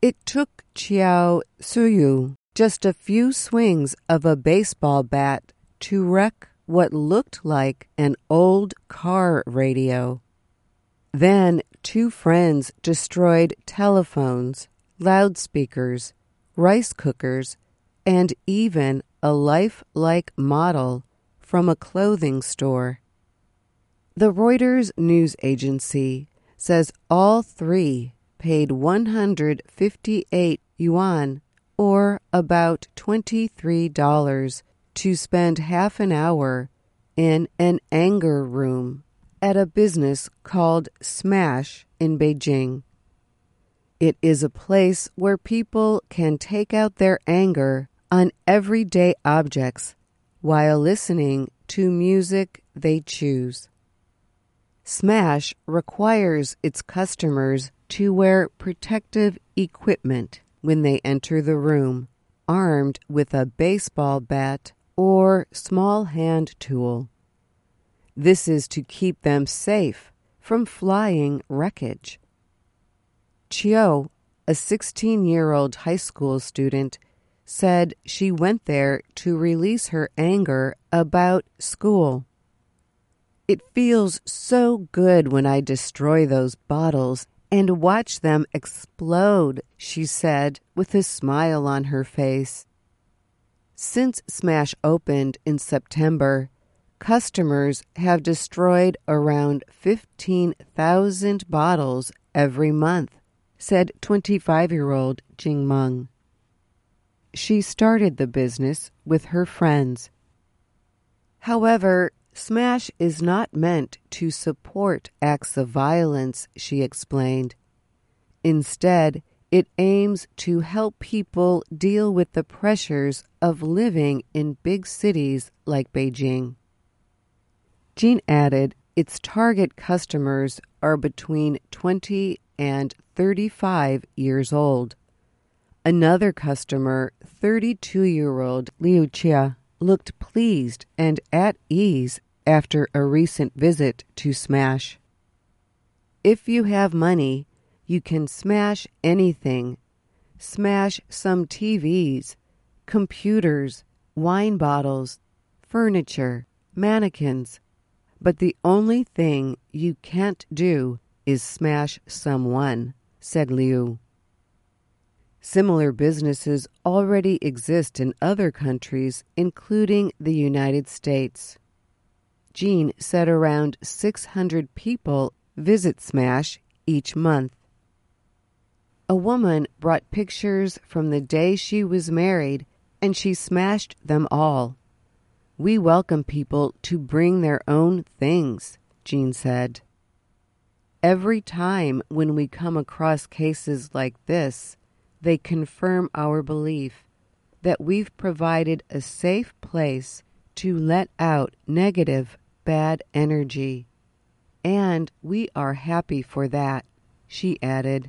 It took Chiao Suyu just a few swings of a baseball bat to wreck what looked like an old car radio. Then 2 friends destroyed telephones, loudspeakers, rice cookers, and even a lifelike model from a clothing store. The Reuters news agency says all 3 paid 158 yuan, or about $23, to spend half an hour in an anger room at a business called Smash in Beijing. It is a place where people can take out their anger on everyday objects while listening to music they choose. Smash requires its customers to wear protective equipment when they enter the room, armed with a baseball bat or small hand tool. This is to keep them safe from flying wreckage. Chiao, a 16-year-old high school student, said she went there to release her anger about school. "It feels so good when I destroy those bottles and watch them explode," she said with a smile on her face. Since Smash opened in September, customers have destroyed around 15,000 bottles every month, said 25-year-old Jing Meng. She started the business with her friends. However, Smash is not meant to support acts of violence, she explained. Instead, it aims to help people deal with the pressures of living in big cities like Beijing. Jean added its target customers are between 20 and 35 years old. Another customer, 32-year-old Liu Chia, looked pleased and at ease after a recent visit to Smash. "If you have money, you can smash anything. Smash some TVs, computers, wine bottles, furniture, mannequins. But the only thing you can't do is smash someone," said Liu. Similar businesses already exist in other countries, including the United States. Jean said around 600 people visit Smash each month. A woman brought pictures from the day she was married, and she smashed them all. "We welcome people to bring their own things," Jean said. "Every time when we come across cases like this, they confirm our belief that we've provided a safe place to let out negative, bad energy. And we are happy for that," she added.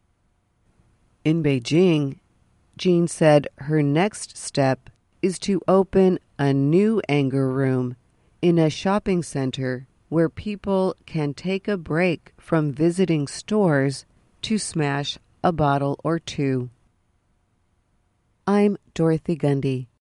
In Beijing, Jean said her next step is to open a new anger room in a shopping center where people can take a break from visiting stores to smash a bottle or 2. I'm Dorothy Gundy.